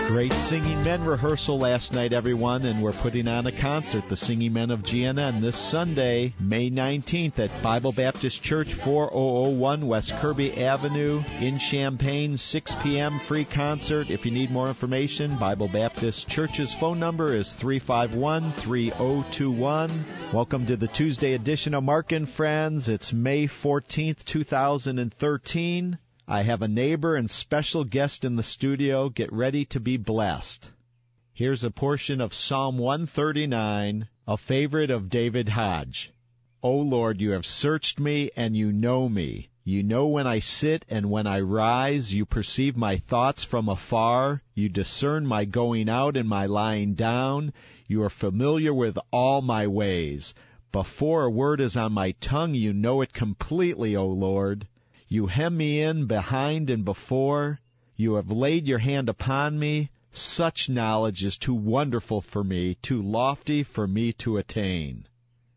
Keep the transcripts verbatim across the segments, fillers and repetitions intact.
Great Singing Men rehearsal last night, everyone, and we're putting on a concert, the Singing Men of G N N, this Sunday, May nineteenth at Bible Baptist Church, four thousand one West Kirby Avenue in Champaign, six p.m., free concert. If you need more information, Bible Baptist Church's phone number is three five one, three zero two one. Welcome to the Tuesday edition of Mark and Friends. It's May fourteenth, two thousand thirteen. I have a neighbor and special guest in the studio. Get ready to be blessed. Here's a portion of Psalm one thirty-nine, a favorite of David Hodge. O Lord, you have searched me and you know me. You know when I sit and when I rise. You perceive my thoughts from afar. You discern my going out and my lying down. You are familiar with all my ways. Before a word is on my tongue, you know it completely, O Lord. You hem me in behind and before. You have laid your hand upon me. Such knowledge is too wonderful for me, too lofty for me to attain.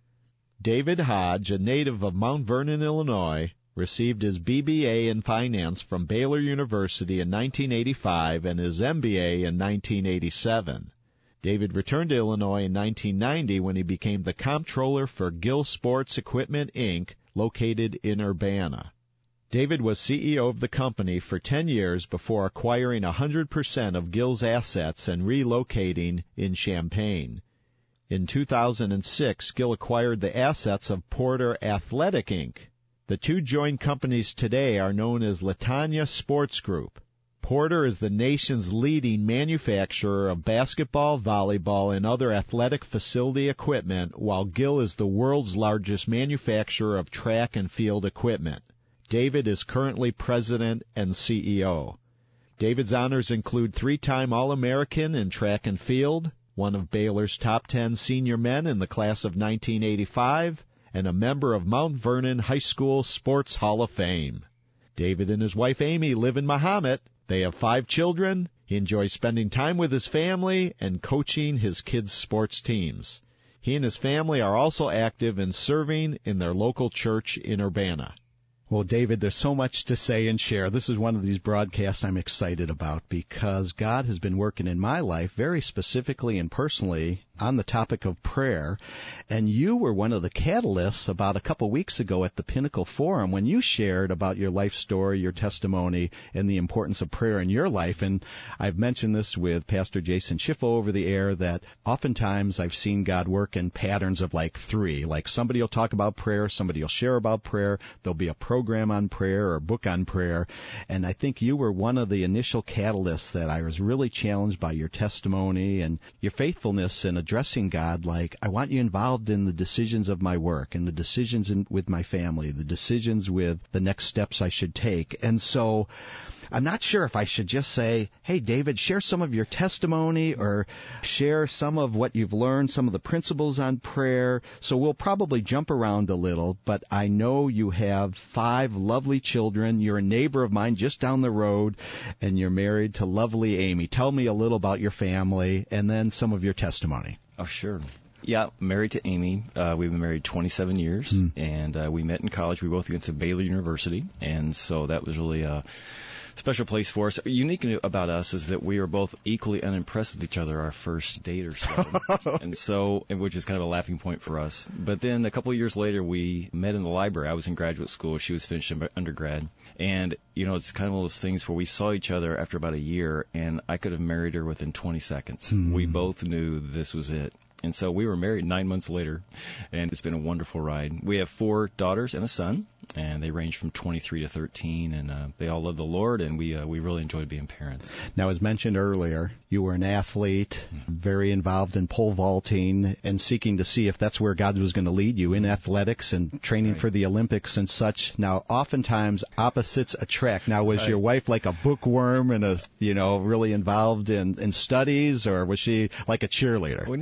David Hodge, a native of Mount Vernon, Illinois, received his B B A in finance from Baylor University in nineteen eighty-five and his M B A in nineteen eighty-seven. David returned to Illinois in nineteen ninety when he became the comptroller for Gill Sports Equipment, Incorporated, located in Urbana. David was C E O of the company for ten years before acquiring one hundred percent of Gill's assets and relocating in Champaign. In two thousand six, Gill acquired the assets of Porter Athletic, Incorporated. The two joint companies today are known as Latanya Sports Group. Porter is the nation's leading manufacturer of basketball, volleyball, and other athletic facility equipment, while Gill is the world's largest manufacturer of track and field equipment. David is currently president and C E O. David's honors include three-time All-American in track and field, one of Baylor's top ten senior men in the class of nineteen eighty-five, and a member of Mount Vernon High School Sports Hall of Fame. David and his wife Amy live in Mahomet. They have five children. He enjoys spending time with his family and coaching his kids' sports teams. He and his family are also active in serving in their local church in Urbana. Well, David, there's so much to say and share. This is one of these broadcasts I'm excited about because God has been working in my life very specifically and personally on the topic of prayer. And you were one of the catalysts about a couple weeks ago at the Pinnacle Forum when you shared about your life story, your testimony, and the importance of prayer in your life. And I've mentioned this with Pastor Jason Schiffo over the air that oftentimes I've seen God work in patterns of like three. Like somebody will talk about prayer, somebody will share about prayer, there'll be a program on prayer or a book on prayer. And I think you were one of the initial catalysts that I was really challenged by your testimony and your faithfulness in addressing God like, I want you involved in the decisions of my work and the decisions in, with my family, the decisions with the next steps I should take. And so I'm not sure if I should just say, hey, David, share some of your testimony or share some of what you've learned, some of the principles on prayer. So we'll probably jump around a little, but I know you have five lovely children. You're a neighbor of mine just down the road, and you're married to lovely Amy. Tell me a little about your family and then some of your testimony. Oh, sure. Yeah, married to Amy. Uh, we've been married twenty-seven years, mm. and uh, we met in college. We both went to Baylor University, and so that was really a special place for us. Unique about us is that we were both equally unimpressed with each other our first date or so, and so, which is kind of a laughing point for us. But then a couple of years later, we met in the library. I was in graduate school. She was finishing undergrad. And, you know, it's kind of one of those things where we saw each other after about a year, and I could have married her within twenty seconds. Mm. We both knew this was it. And so we were married nine months later, and it's been a wonderful ride. We have four daughters and a son, and they range from twenty-three to thirteen, and uh, they all love the Lord, and we uh, we really enjoyed being parents. Now, as mentioned earlier, you were an athlete, mm-hmm. very involved in pole vaulting, and seeking to see if that's where God was going to lead you in athletics and training right. for the Olympics and such. Now, oftentimes opposites attract. Now, was right. your wife like a bookworm and a you know really involved in, in studies, or was she like a cheerleader? Well, no, it's kind of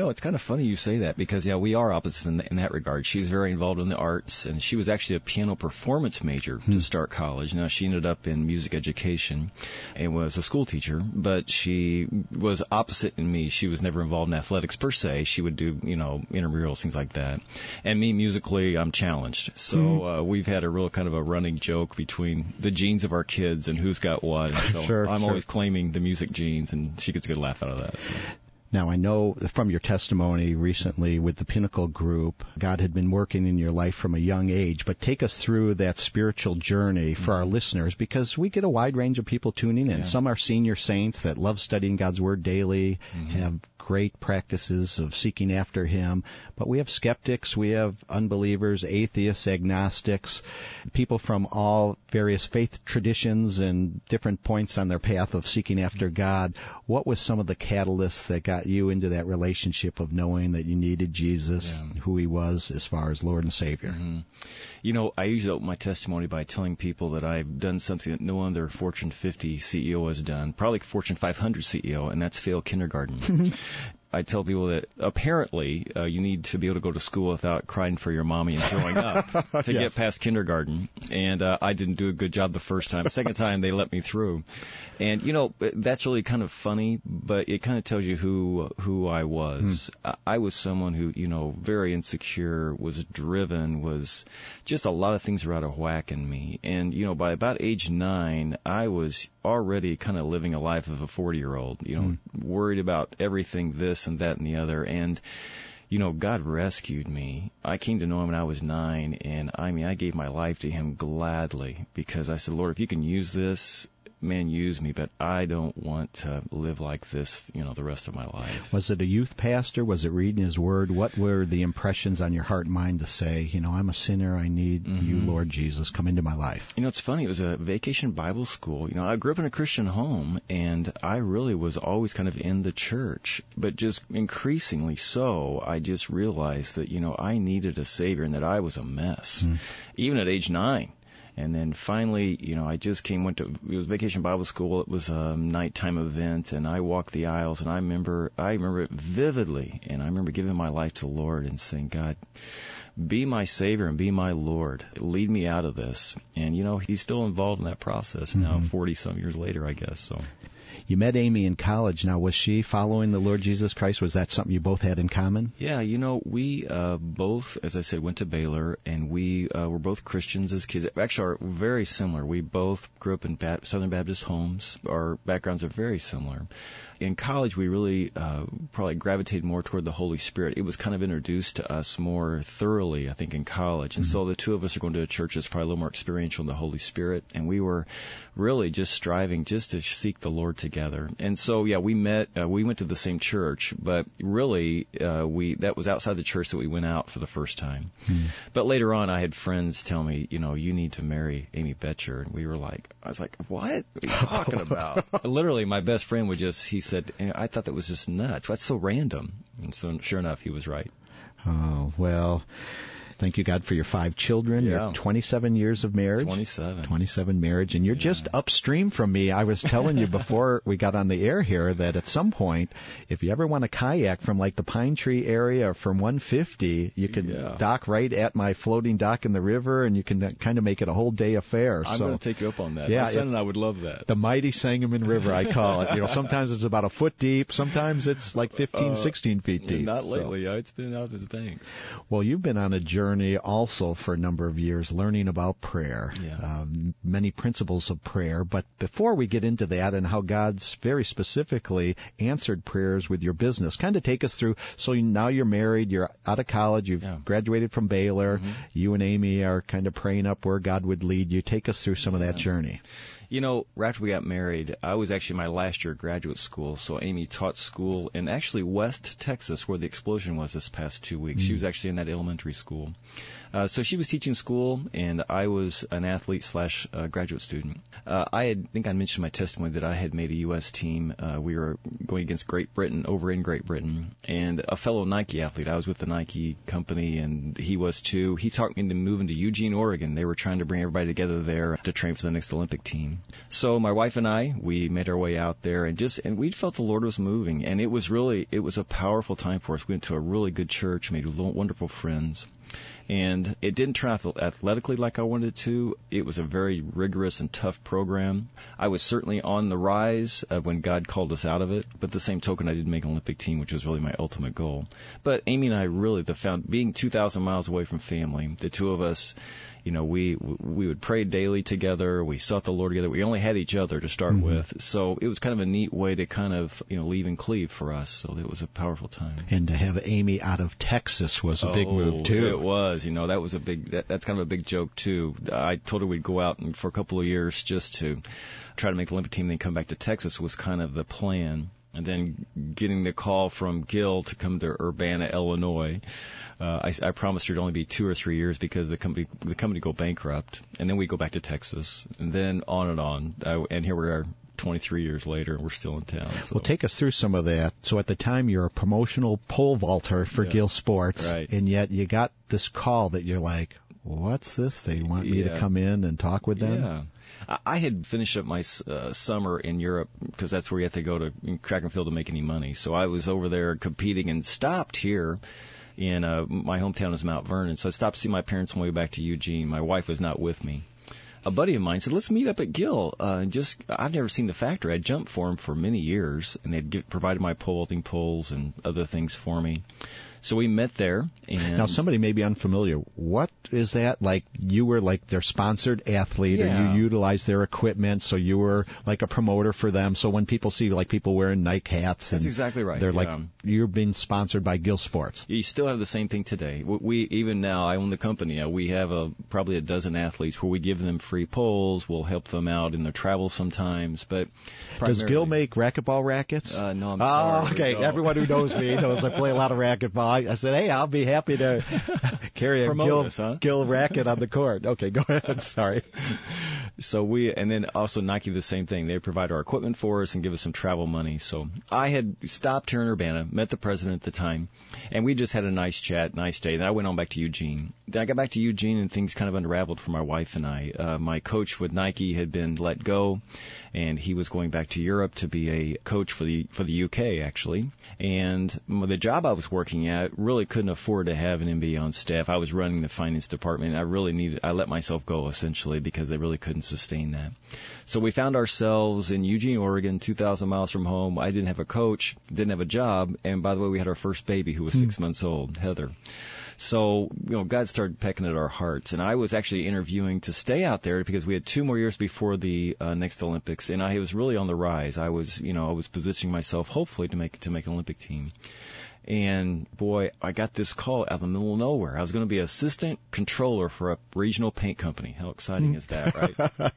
funny you say that because, yeah, we are opposites in, in that regard. She's very involved in the arts, and she was actually a piano performance major hmm. to start college. Now, she ended up in music education and was a school teacher, but she was opposite in me. She was never involved in athletics per se. She would do, you know, intramurals, things like that. And me, musically, I'm challenged. So hmm. uh, we've had a real kind of a running joke between the genes of our kids and who's got what. And so sure, I'm sure. always claiming the music genes, and she gets a good laugh out of that. So. Now, I know from your testimony recently with the Pinnacle Group, God had been working in your life from a young age, but take us through that spiritual journey for mm-hmm. our listeners, because we get a wide range of people tuning in. Yeah. Some are senior saints that love studying God's Word daily, mm-hmm. have great practices of seeking after Him, but we have skeptics, we have unbelievers, atheists, agnostics, people from all various faith traditions and different points on their path of seeking after God. What was some of the catalysts that got you into that relationship of knowing that you needed Jesus, yeah. who He was as far as Lord and Savior? Mm-hmm. You know, I usually open my testimony by telling people that I've done something that no other Fortune fifty C E O has done, probably Fortune five hundred C E O, and that's fail kindergarten. I tell people that apparently uh, you need to be able to go to school without crying for your mommy and throwing up to yes. get past kindergarten. And uh, I didn't do a good job the first time. The second time, they let me through. And, you know, that's really kind of funny, but it kind of tells you who who I was. Hmm. I, I was someone who, you know, very insecure, was driven, was just a lot of things were out of whack in me. And, you know, by about age nine, I was already kind of living a life of a forty-year-old, you know, hmm. worried about everything, this and that and the other. And, you know, God rescued me. I came to know Him when I was nine, and, I mean, I gave my life to Him gladly because I said, Lord, if you can use this, man, use me, but I don't want to live like this, you know, the rest of my life. Was it a youth pastor? Was it reading His Word? What were the impressions on your heart and mind to say, you know, I'm a sinner, I need mm-hmm. you, Lord Jesus, come into my life? You know, it's funny, it was a vacation Bible school. You know, I grew up in a Christian home, and I really was always kind of in the church, but just increasingly so, I just realized that, you know, I needed a Savior and that I was a mess, mm. even at age nine. And then finally, you know, I just came, went to, it was Vacation Bible School. It was a nighttime event, and I walked the aisles, and I remember, I remember it vividly. And I remember giving my life to the Lord and saying, God, be my Savior and be my Lord. Lead me out of this. And, you know, He's still involved in that process mm-hmm. now, forty-some years later, I guess, so. You met Amy in college. Now, was she following the Lord Jesus Christ? Was that something you both had in common? Yeah, you know, we uh, both, as I said, went to Baylor, and we uh, were both Christians as kids. Actually, are very similar. We both grew up in ba- Southern Baptist homes. Our backgrounds are very similar. In college, we really uh, probably gravitated more toward the Holy Spirit. It was kind of introduced to us more thoroughly, I think, in college. And mm-hmm. so the two of us are going to a church that's probably a little more experiential in the Holy Spirit. And we were really just striving just to seek the Lord together. And so, yeah, we met, uh, we went to the same church, but really, uh, we that was outside the church that we went out for the first time. Mm-hmm. But later on, I had friends tell me, you know, you need to marry Amy Betcher. And we were like, I was like, what? What are you talking about? Literally, my best friend would just, he said, I thought that was just nuts. That's so random. And so, sure enough, he was right. Oh, well, thank you, God, for your five children, yeah. your twenty-seven years of marriage. twenty-seven. twenty-seven marriage, and you're yeah. just upstream from me. I was telling you before we got on the air here that at some point, if you ever want to kayak from like the Pine Tree area or from one fifty, you can yeah. dock right at my floating dock in the river, and you can kind of make it a whole day affair. I'm so, going to take you up on that. Yeah, my son and I would love that. The mighty Sangamon River, I call it. You know, sometimes it's about a foot deep, sometimes it's like fifteen, uh, sixteen feet deep. Not lately. So. Yeah, it's been out of its banks. Well, you've been on a journey also for a number of years learning about prayer, yeah. um, many principles of prayer. But before we get into that and how God's very specifically answered prayers with your business, kind of take us through. So now you're married, you're out of college, you've yeah. graduated from Baylor. Mm-hmm. You and Amy are kind of praying up where God would lead you. Take us through some yeah. of that journey. You know, right after we got married, I was actually my last year of graduate school, so Amy taught school in actually West Texas, where the explosion was this past two weeks. Mm. She was actually in that elementary school. Uh, so she was teaching school, and I was an athlete slash uh, graduate student. Uh, I had, think I mentioned in my testimony that I had made a U S team. Uh, we were going against Great Britain, over in Great Britain, and a fellow Nike athlete. I was with the Nike company, and he was too. He talked me into moving to Eugene, Oregon. They were trying to bring everybody together there to train for the next Olympic team. So my wife and I, we made our way out there, and just and we felt the Lord was moving, and it was really it was a powerful time for us. We went to a really good church, made wonderful friends, and it didn't turn out athletically like I wanted it to. It was a very rigorous and tough program. I was certainly on the rise uh, when God called us out of it, but the same token, I didn't make an Olympic team, which was really my ultimate goal. But Amy and I really, the found being two thousand miles away from family, the two of us, you know, we we would pray daily together. We sought the Lord together. We only had each other to start mm-hmm. with, so it was kind of a neat way to kind of you know leave and cleave for us. So it was a powerful time. And to have Amy out of Texas was a oh, big move too. It was, you know, that was a big. That, that's kind of a big joke too. I told her we'd go out and for a couple of years just to try to make the Olympic team, then come back to Texas was kind of the plan. And then getting the call from Gil to come to Urbana, Illinois. Uh, I, I promised her to only be two or three years because the company the company go bankrupt, and then we go back to Texas, and then on and on. I, and here we are, twenty-three years later, and we're still in town. So. Well, take us through some of that. So at the time, you're a promotional pole vaulter for yeah. Gil Sports, right. and yet you got this call that you're like, "What's this? They want me yeah. to come in and talk with them?" Yeah. I had finished up my uh, summer in Europe because that's where you have to go to track and field to make any money. So I was over there competing and stopped here in uh, my hometown is Mount Vernon. So I stopped to see my parents on my way back to Eugene. My wife was not with me. A buddy of mine said, let's meet up at Gil. Uh, and just I've never seen the factory. I jumped for him for many years, and they'd get, provided my pole vaulting poles and other things for me. So we met there. And now, somebody may be unfamiliar. What is that? Like, you were like their sponsored athlete, yeah. or you utilized their equipment, so you were like a promoter for them. So when people see like people wearing Nike hats, and that's exactly right. They're yeah. like, you're being sponsored by Gil Sports. You still have the same thing today. We even now, I own the company. We have a probably a dozen athletes where we give them free poles. We'll help them out in their travel sometimes. But does Gil make racquetball rackets? Uh, no, I'm oh, sorry. okay. No. Everyone who knows me knows I play a lot of racquetball. I said, hey, I'll be happy to carry a Promote Gil, us, huh? Gil racket on the court. Okay, go ahead. Sorry. So we, and then also Nike, the same thing. They provide our equipment for us and give us some travel money. So I had stopped here in Urbana, met the president at the time, and we just had a nice chat, nice day. Then I went on back to Eugene. Then I got back to Eugene, and things kind of unraveled for my wife and I. Uh, my coach with Nike had been let go, and he was going back to Europe to be a coach for the for the U K, actually. And the job I was working at really couldn't afford to have an M B A on staff. I was running the finance department, and I really needed, I let myself go, essentially, because they really couldn't sustain that. So we found ourselves in Eugene, Oregon, two thousand miles from home. I didn't have a coach, didn't have a job, and by the way, we had our first baby who was hmm. six months old, Heather. So, you know, God started pecking at our hearts, and I was actually interviewing to stay out there because we had two more years before the uh, next Olympics, and I was really on the rise. I was, you know, I was positioning myself hopefully to make to make an Olympic team. And boy, I got this call out of the middle of nowhere. I was going to be assistant controller for a regional paint company. How exciting is that, right?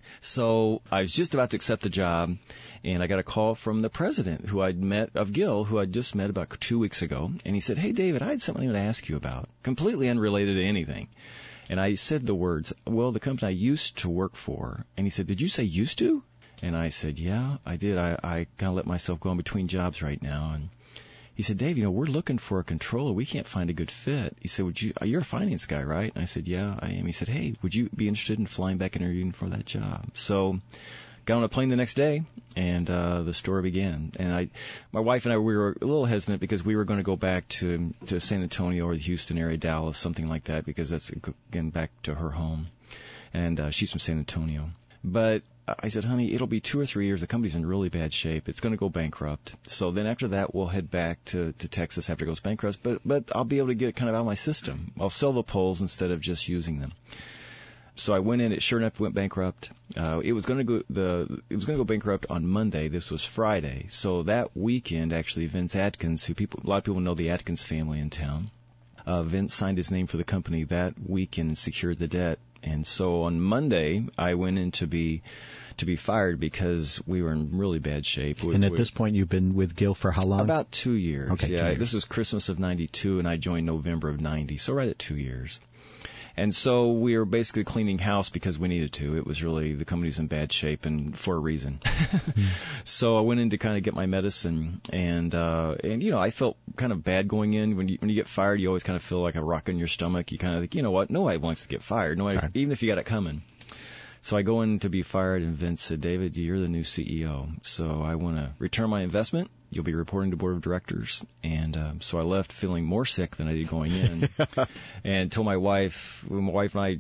So I was just about to accept the job, and I got a call from the president who I'd met, of Gil, who I'd just met about two weeks ago. And he said, hey, David, I had something to ask you about, completely unrelated to anything. And I said the words, well, the company I used to work for. And he said, did you say used to? And I said, yeah, I did. I, I kind of let myself go in between jobs right now. And he said, Dave, you know, we're looking for a controller. We can't find a good fit. He said, would you, you're a finance guy, right? And I said, yeah, I am. He said, hey, would you be interested in flying back and interviewing for that job? So got on a plane the next day, and uh, the story began. And I, my wife and I, we were a little hesitant because we were going to go back to to San Antonio or the Houston area, Dallas, something like that, because that's, again, back to her home. And uh, she's from San Antonio. But I said, honey, it'll be two or three years. The company's in really bad shape. It's going to go bankrupt. So then after that, we'll head back to, to Texas after it goes bankrupt. But but I'll be able to get it kind of out of my system. I'll sell the poles instead of just using them. So I went in. It sure enough went bankrupt. Uh, it was going to go the it was going to go bankrupt on Monday. This was Friday. So that weekend, actually, Vince Atkins, who people a lot of people know the Atkins family in town, uh, Vince signed his name for the company that weekend and secured the debt. And so on Monday, I went in to be to be fired because we were in really bad shape. We, and at we, this point, you've been with Gil for how long? About two years. Okay, yeah, two years. This was Christmas of ninety-two, and I joined November of ninety, so right at two years. And so we were basically cleaning house because we needed to. It was really, the company was in bad shape, and for a reason. So I went in to kind of get my medicine, and, uh, and you know, I felt kind of bad going in. When you when you get fired, you always kind of feel like a rock in your stomach. You kind of think, you know what, nobody wants to get fired, nobody, right. Even if you got it coming. So I go in to be fired, and Vince said, David, you're the new C E O, so I want to return my investment. You'll be reporting to board of directors. And um, so I left feeling more sick than I did going in. And told my wife, my wife and I,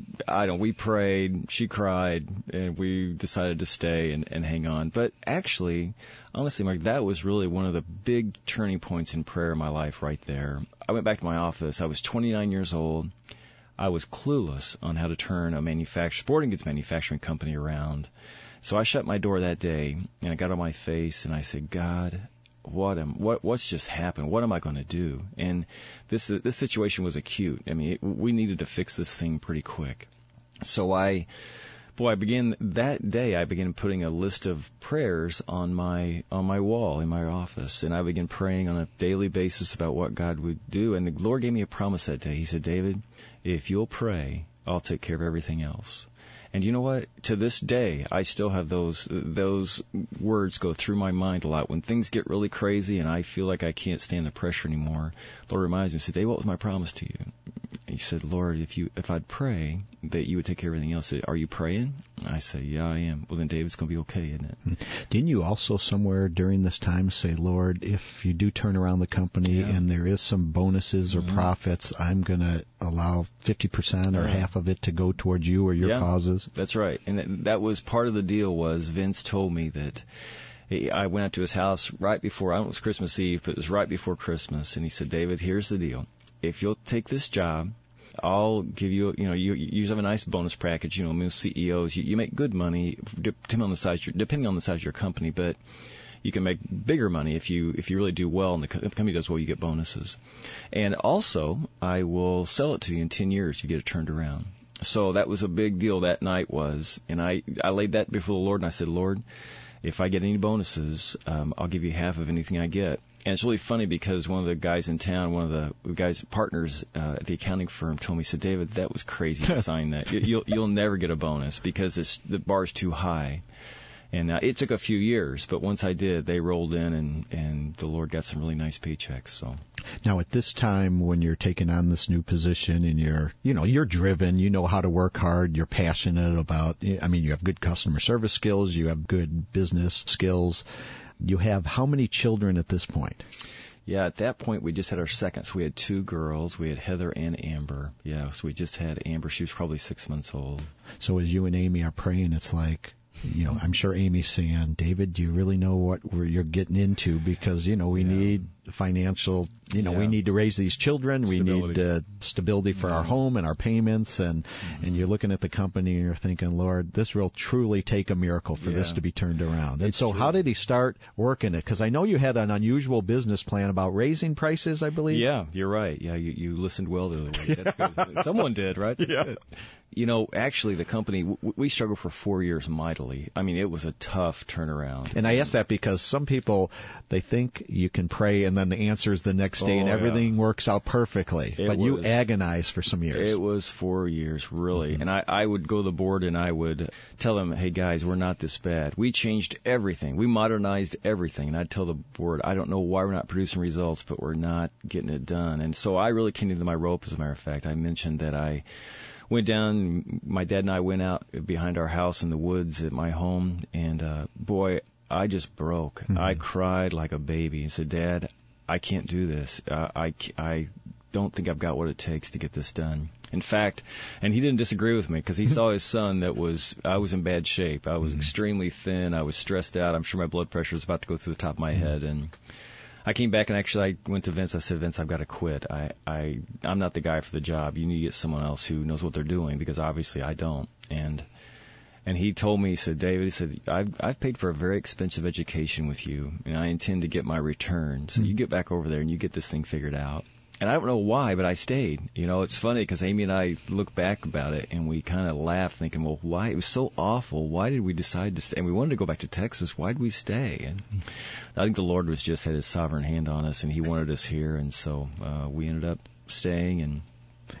I don't, we prayed, she cried, and we decided to stay and, and hang on. But actually, honestly, Mark, that was really one of the big turning points in prayer in my life right there. I went back to my office. I was twenty-nine years old. I was clueless on how to turn a manufact- sporting goods manufacturing company around. So I shut my door that day, and I got on my face, and I said, God, what am what what's just happened? What am I going to do? And this this situation was acute. I mean, it, we needed to fix this thing pretty quick. So I, boy, I began that day. I began putting a list of prayers on my on my wall in my office, and I began praying on a daily basis about what God would do. And the Lord gave me a promise that day. He said, David, if you'll pray, I'll take care of everything else. And you know what? To this day, I still have those those words go through my mind a lot. When things get really crazy and I feel like I can't stand the pressure anymore, the Lord reminds me, he said, Dave, what was my promise to you? He said, Lord, if you if I'd pray, that you would take care of everything else. I said, are you praying? I said, yeah, I am. Well, then, Dave, it's going to be okay, isn't it? Didn't you also somewhere during this time say, Lord, if you do turn around the company yeah. and there is some bonuses or mm-hmm. profits, I'm going to allow fifty percent or right. half of it to go towards you or your yeah, causes? That's right. And that, that was part of the deal was Vince told me that he, I went out to his house right before, I don't know if it was Christmas Eve, but it was right before Christmas. And he said, David, here's the deal. If you'll take this job, I'll give you, you know, you, you have a nice bonus package. You know, most C E Os, you, you make good money depending on the size, your, depending on the size of your company, but you can make bigger money if you if you really do well, and the, if the company does well, you get bonuses. And also, I will sell it to you in ten years. You get it turned around. So that was a big deal that night was, and I I laid that before the Lord, and I said, Lord, if I get any bonuses, um, I'll give you half of anything I get. And it's really funny because one of the guys in town, one of the guys partners uh, at the accounting firm, told me, he said, David, that was crazy to sign that. You'll you'll never get a bonus because it's, the bar's too high. And uh, it took a few years, but once I did, they rolled in, and, and the Lord got some really nice paychecks. So now, at this time, when you're taking on this new position, and you're, you know, you're driven, you know how to work hard, you're passionate about. I mean, you have good customer service skills, you have good business skills. You have how many children at this point? Yeah, at that point, we just had our second. So we had two girls. We had Heather and Amber. Yeah, so we just had Amber. She was probably six months old. So as you and Amy are praying, it's like, you know, I'm sure Amy's saying, David, do you really know what we're, you're getting into? Because, you know, we yeah. need financial, you know, yeah. we need to raise these children. Stability. We need uh, stability for yeah. our home and our payments. And, mm-hmm. and you're looking at the company and you're thinking, Lord, this will truly take a miracle for yeah. this to be turned around. And it's so true. How did he start working it? Because I know you had an unusual business plan about raising prices, I believe. Yeah, you're right. Yeah, you, you listened well the other way. That's good. Someone did, right? That's yeah. good. You know, actually, the company, we struggled for four years mightily. I mean, it was a tough turnaround. And I ask that because some people, they think you can pray and then the answer is the next day oh, and everything yeah. works out perfectly. It but was, you agonize for some years. It was four years, really. Mm-hmm. And I, I would go to the board and I would tell them, hey, guys, we're not this bad. We changed everything. We modernized everything. And I'd tell the board, I don't know why we're not producing results, but we're not getting it done. And so I really came into my rope, as a matter of fact. I mentioned that I went down, my dad and I went out behind our house in the woods at my home, and uh, boy, I just broke. Mm-hmm. I cried like a baby and said, Dad, I can't do this. Uh, I, I don't think I've got what it takes to get this done. In fact, and he didn't disagree with me because he saw his son that was, I was in bad shape. I was mm-hmm. extremely thin. I was stressed out. I'm sure my blood pressure was about to go through the top of my mm-hmm. head, and I came back and actually I went to Vince. I said, Vince, I've got to quit. I, I, I'm not the guy for the job. You need to get someone else who knows what they're doing because obviously I don't. And and he told me, he said, David, he said, I've, I've paid for a very expensive education with you, and I intend to get my return. So mm-hmm. you get back over there and you get this thing figured out. And I don't know why, but I stayed. You know, it's funny because Amy and I look back about it and we kind of laugh thinking, well, why? It was so awful. Why did we decide to stay? And we wanted to go back to Texas. Why did we stay? And I think the Lord was just had his sovereign hand on us, and he wanted us here. And so uh, we ended up staying. And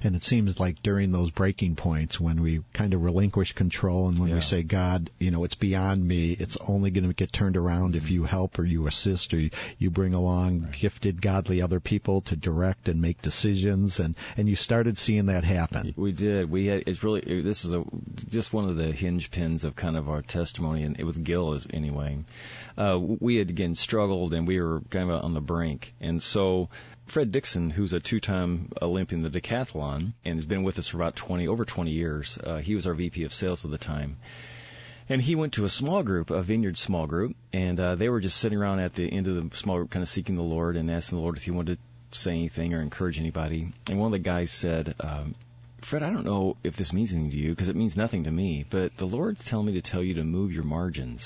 And it seems like during those breaking points when we kind of relinquish control and when yeah. we say, God, you know, it's beyond me, it's only going to get turned around if you help or you assist or you, you bring along right. gifted, godly other people to direct and make decisions. And, and you started seeing that happen. We did. We had, it's really, it, this is a, just one of the hinge pins of kind of our testimony, and with Gil is anyway. Uh, we had, again, struggled, and we were kind of on the brink. And so Fred Dixon, who's a two-time Olympian in the decathlon and has been with us for about twenty, over twenty years, uh, he was our V P of sales at the time. And he went to a small group, a vineyard small group, and uh, they were just sitting around at the end of the small group kind of seeking the Lord and asking the Lord if he wanted to say anything or encourage anybody. And one of the guys said, um, Fred, I don't know if this means anything to you because it means nothing to me, but the Lord's telling me to tell you to move your margins.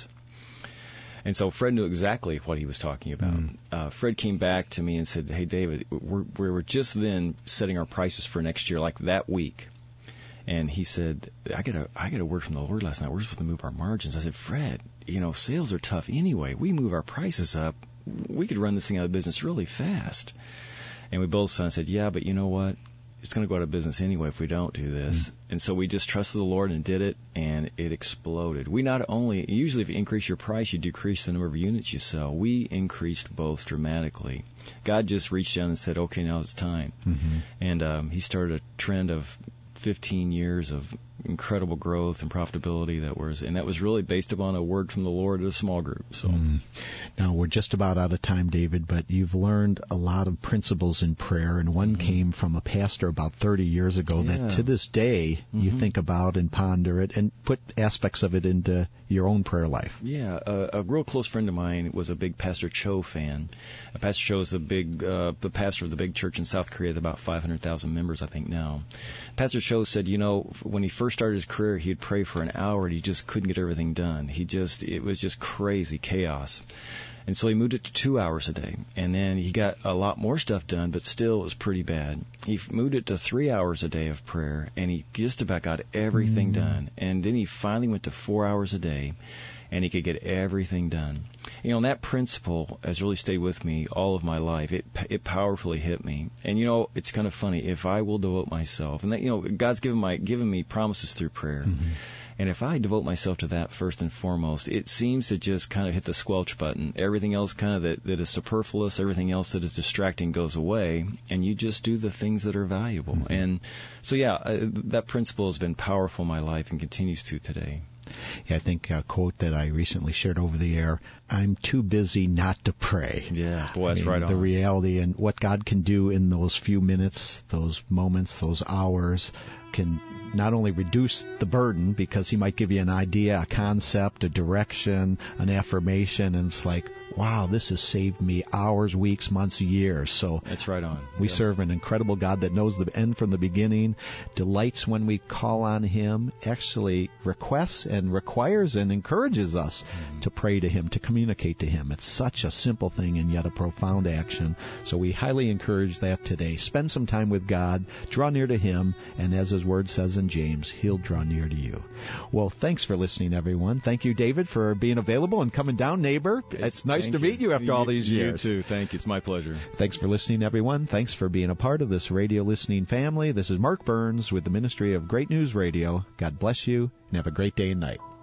And so Fred knew exactly what he was talking about. Mm. Uh, Fred came back to me and said, hey, David, we're, we were just then setting our prices for next year, like that week. And he said, I got a, I got a word from the Lord last night. We're supposed to move our margins. I said, Fred, you know, sales are tough anyway. We move our prices up. We could run this thing out of business really fast. And we both said, yeah, but you know what? It's going to go out of business anyway if we don't do this. Mm. And so we just trusted the Lord and did it, and it exploded. We not only, usually if you increase your price, you decrease the number of units you sell. We increased both dramatically. God just reached down and said, okay, now it's time. Mm-hmm. And um, he started a trend of fifteen years of incredible growth and profitability that was, and that was really based upon a word from the Lord at a small group. So, mm. Now we're just about out of time, David, but you've learned a lot of principles in prayer, and one mm-hmm. came from a pastor about thirty years ago yeah. that to this day mm-hmm. you think about and ponder it and put aspects of it into your own prayer life. Yeah, uh, a real close friend of mine was a big Pastor Cho fan. Uh, Pastor Cho is the big, uh, the pastor of the big church in South Korea, with about five hundred thousand members, I think now. Pastor Cho said, you know, when he first started his career, he'd pray for an hour and he just couldn't get everything done. He just, it was just crazy chaos. And so he moved it to two hours a day. And then he got a lot more stuff done, but still it was pretty bad. He moved it to three hours a day of prayer, and he just about got everything mm-hmm. done. And then he finally went to four hours a day, and he could get everything done. You know, and that principle has really stayed with me all of my life. It it powerfully hit me. And, you know, it's kind of funny. If I will devote myself, and that, you know, God's given my given me promises through prayer. Mm-hmm. And if I devote myself to that first and foremost, it seems to just kind of hit the squelch button. Everything else kind of that, that is superfluous, everything else that is distracting goes away, and you just do the things that are valuable. Mm-hmm. And so, yeah, uh, that principle has been powerful in my life and continues to today. Yeah, I think a quote that I recently shared over the air, I'm too busy not to pray. Yeah, boy, that's I mean, right on. The reality and what God can do in those few minutes, those moments, those hours, can not only reduce the burden because he might give you an idea, a concept, a direction, an affirmation, and it's like, wow, this has saved me hours, weeks, months, years. So that's right on. We yeah. serve an incredible God that knows the end from the beginning, delights when we call on him, actually requests and requires and encourages us mm-hmm. to pray to him, to communicate to him. It's such a simple thing and yet a profound action. So we highly encourage that today. Spend some time with God, draw near to him, and as his word says in James, he'll draw near to you. Well, thanks for listening, everyone. Thank you, David, for being available and coming down, neighbor. It's, it's nice to meet you after you, all these years. You too. Thank you. It's my pleasure. Thanks for listening, everyone. Thanks for being a part of this radio listening family. This is Mark Burns with the Ministry of Great News Radio. God bless you, and have a great day and night.